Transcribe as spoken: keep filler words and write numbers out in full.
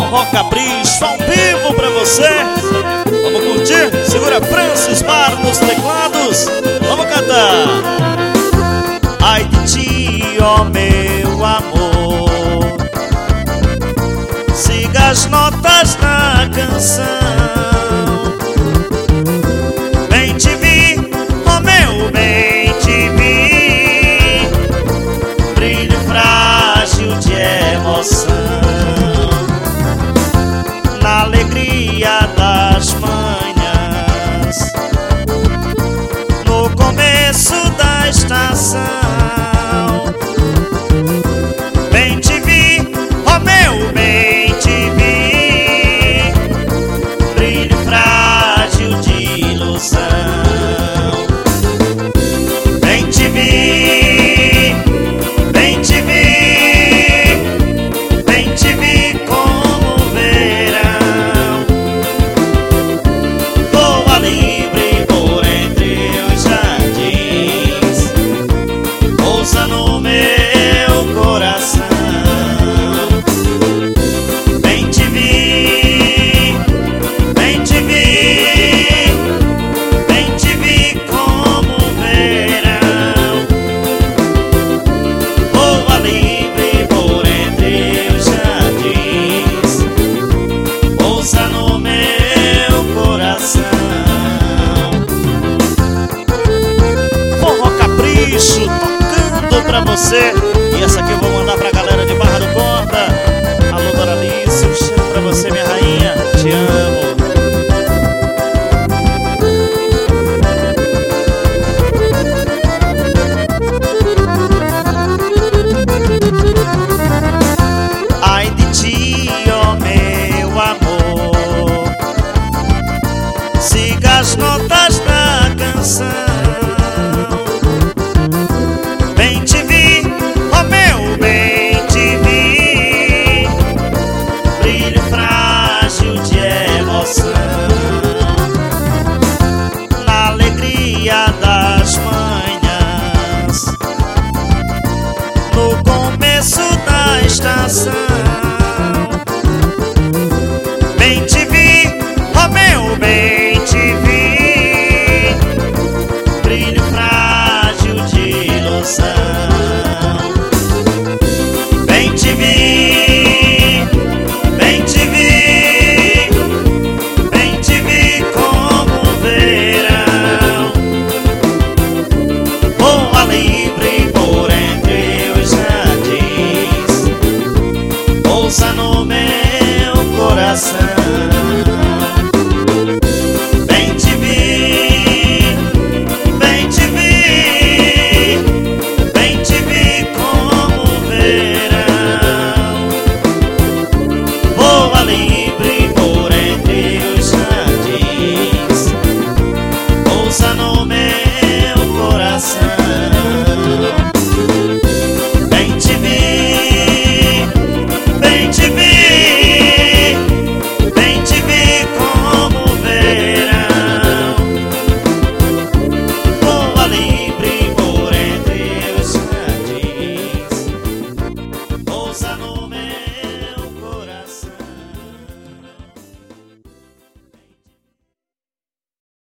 Forró Capricho ao vivo pra você. Vamos curtir? Segura Francis Mar nos teclados. Vamos cantar. Ai de ti, ó meu amor, siga as notas na canção. Bem te vi, ó meu bem te vi, brilho frágil de emoção, na alegria das manhãs, no começo da estação. Bem te vi, ó meu bem te vi, brilho frágil de ilusão. Bem te vi, bem te vi, bem te vi como o verão. Voa livre por entre os jardins, pousa no meu coração. Bem te vi, bem te vi, bem te vi como o verão. Voa livre por entre os jardins, pousa no meu coração. Forró Capricho tocando pra você. E essa aqui eu vou mandar pra galera de Barra do Corda. Alô, Doralice, um cheiro pra você, minha rainha. Te amo. Ai de ti, ó meu amor, siga as notas da canção.